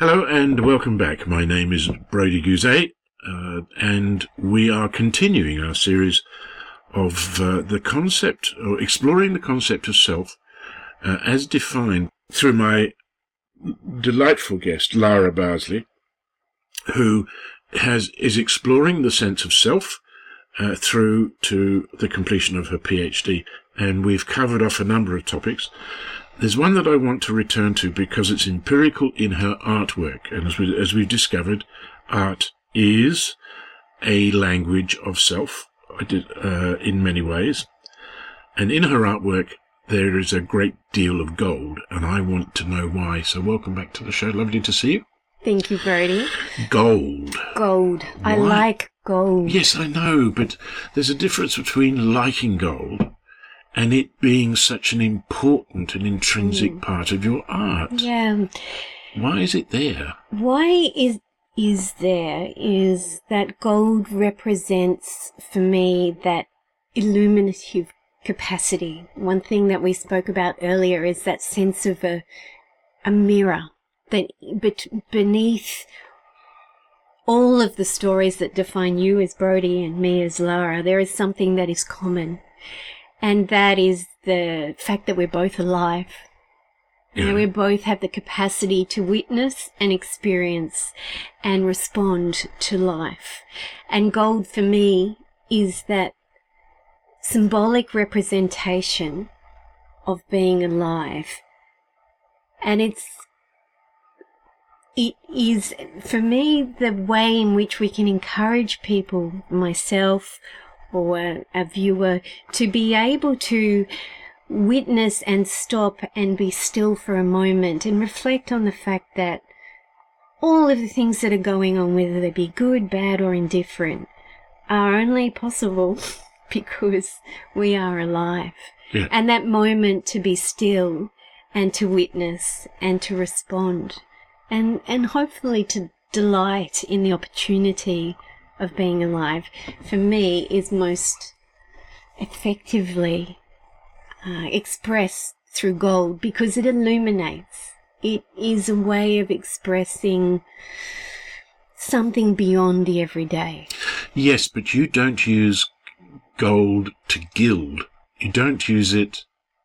Hello and welcome back. My name is Brodie Guzet, and we are continuing our series of the concept, or exploring the concept of self as defined through my delightful guest, Lara Barsley, who is exploring the sense of self through to the completion of her PhD. And we've covered off a number of topics. There's one that I want to return to because it's empirical in her artwork. And as we've discovered, art is a language of self in many ways. And in her artwork, there is a great deal of gold, and I want to know why. So welcome back to the show. Lovely to see you. Thank you, Brodie. Gold. Gold. Why? I like gold. Yes, I know, but there's a difference between liking gold and it being such an important and intrinsic part of your art. Yeah. Why is it there? Why is that gold represents, for me, that illuminative capacity. One thing that we spoke about earlier is that sense of a mirror, that beneath all of the stories that define you as Brodie and me as Lara, there is something that is common. And that is the fact that we're both alive. Yeah. And we both have the capacity to witness and experience and respond to life. And gold for me is that symbolic representation of being alive. And it is, for me, the way in which we can encourage people, myself, or a viewer, to be able to witness and stop and be still for a moment and reflect on the fact that all of the things that are going on, whether they be good, bad, or indifferent, are only possible because we are alive. Yeah. And that moment to be still and to witness and to respond and hopefully to delight in the opportunity of being alive, for me, is most effectively expressed through gold, because it illuminates. It is a way of expressing something beyond the everyday. Yes, but you don't use gold to gild. You don't use it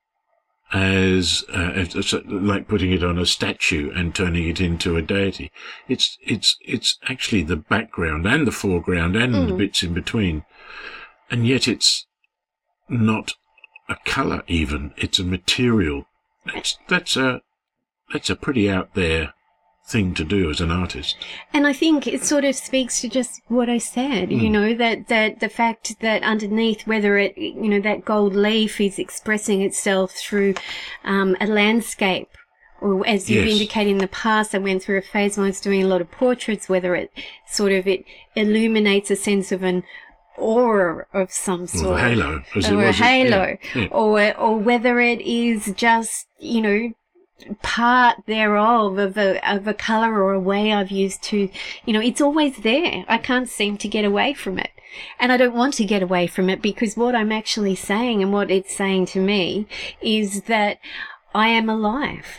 as like putting it on a statue and turning it into a deity. It's actually the background and the foreground and the bits in between, and yet it's not a colour even. It's a material. That's a pretty out there thing to do as an artist. And I think it sort of speaks to just what I said, you know, that the fact that underneath, whether it, you know, that gold leaf is expressing itself through a landscape, or as you've indicated in the past, I went through a phase when I was doing a lot of portraits, whether it illuminates a sense of an aura of some sort. Or a halo. Yeah. Or whether it is just, you know, part thereof of a colour or a way I've used to, you know, it's always there. I can't seem to get away from it. And I don't want to get away from it, because what I'm actually saying and what it's saying to me is that I am alive.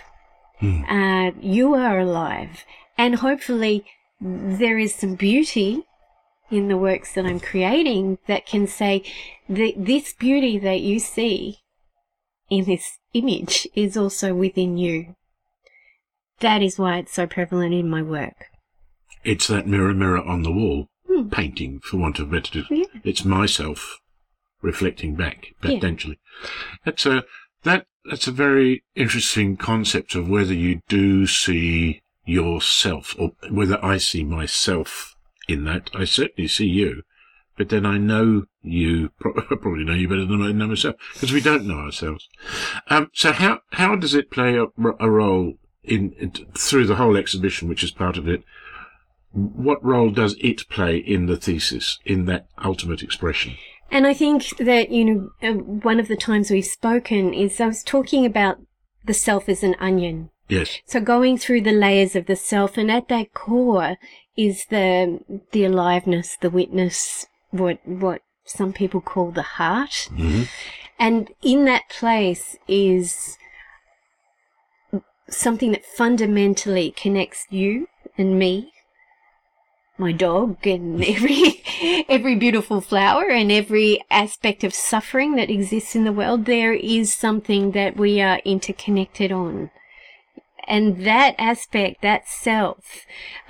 You are alive. And hopefully there is some beauty in the works that I'm creating that can say that this beauty that you see in this image is also within you. That is why it's so prevalent in my work. It's that mirror, mirror on the wall painting, for want of a better description. Yeah. It's myself reflecting back, potentially. Yeah. That's a very interesting concept of whether you do see yourself, or whether I see myself in that. I certainly see you, but then I know you, probably know you better than I know myself, because we don't know ourselves. So how does it play a role through the whole exhibition, which is part of it? What role does it play in the thesis, in that ultimate expression? And I think that, you know, one of the times we've spoken is I was talking about the self as an onion. Yes. So going through the layers of the self, and at that core is the aliveness, the witness, what some people call the heart. Mm-hmm. And in that place is something that fundamentally connects you and me, my dog, and every beautiful flower and every aspect of suffering that exists in the world. There is something that we are interconnected on. And that aspect, that self,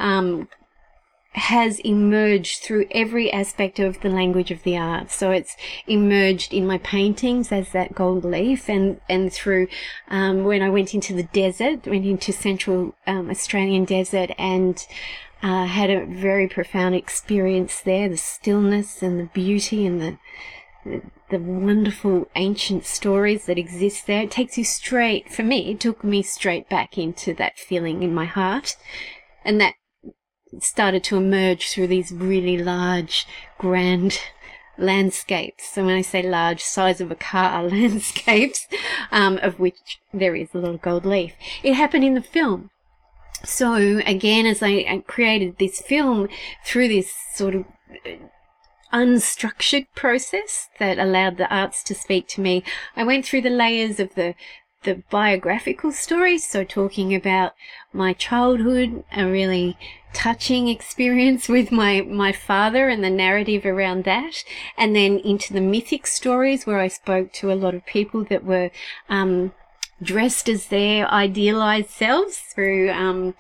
has emerged through every aspect of the language of the arts. So it's emerged in my paintings as that gold leaf, and through when I went into the desert, went into Central Australian desert, and had a very profound experience there, the stillness and the beauty and the wonderful ancient stories that exist there. It takes you straight, for me, it took me straight back into that feeling in my heart. And that started to emerge through these really large, grand landscapes. So when I say large, size of a car landscapes, of which there is a lot of gold leaf. It happened in the film. So again, as I created this film through this sort of unstructured process that allowed the arts to speak to me, I went through the layers of the biographical story, so talking about my childhood, a really touching experience with my father and the narrative around that, and then into the mythic stories where I spoke to a lot of people that were dressed as their idealized selves through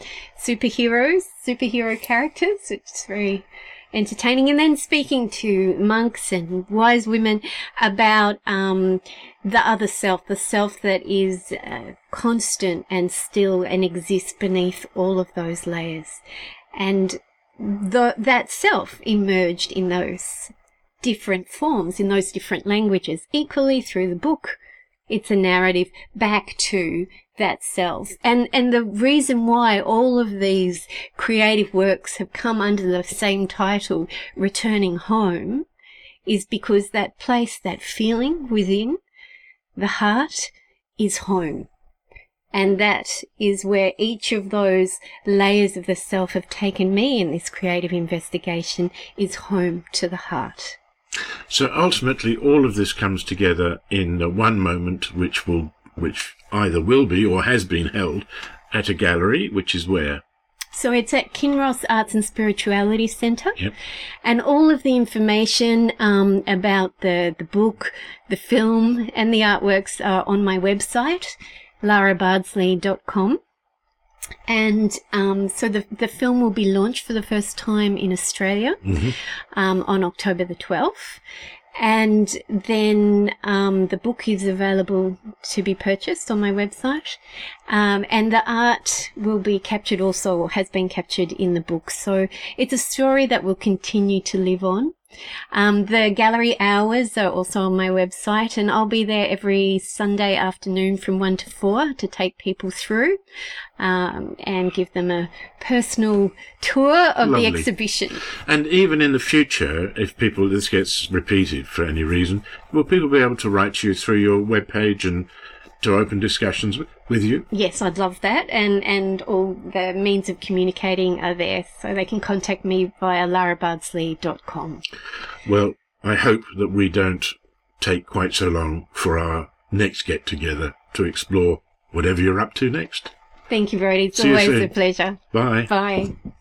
superhero characters, which is very entertaining, and then speaking to monks and wise women about the other self, the self that is constant and still and exists beneath all of those layers. And that self emerged in those different forms, in those different languages. Equally through the book, it's a narrative back to that self. And the reason why all of these creative works have come under the same title, Returning Home, is because that place, that feeling within the heart, is home. And that is where each of those layers of the self have taken me in this creative investigation, is home to the heart. So ultimately, all of this comes together in one moment, which either will be or has been held at a gallery, which is where? So it's at Kinross Arts and Spirituality Centre. Yep. And all of the information about the book, the film, and the artworks are on my website, larabardsley.com. And so the film will be launched for the first time in Australia on October the 12th. And then the book is available to be purchased on my website. And the art will be captured also, or has been captured in the book. So it's a story that will continue to live on. The gallery hours are also on my website, and I'll be there every Sunday afternoon from 1 to 4 to take people through and give them a personal tour of Lovely. the exhibition. And even in the future, if this gets repeated for any reason, will people be able to write to you through your webpage and to open discussions with you? Yes, I'd love that, and all the means of communicating are there, so they can contact me via larabardsley.com. Well, I hope that we don't take quite so long for our next get-together to explore whatever you're up to next. Thank you, Brodie. It's See you always soon. a pleasure. Bye. Bye.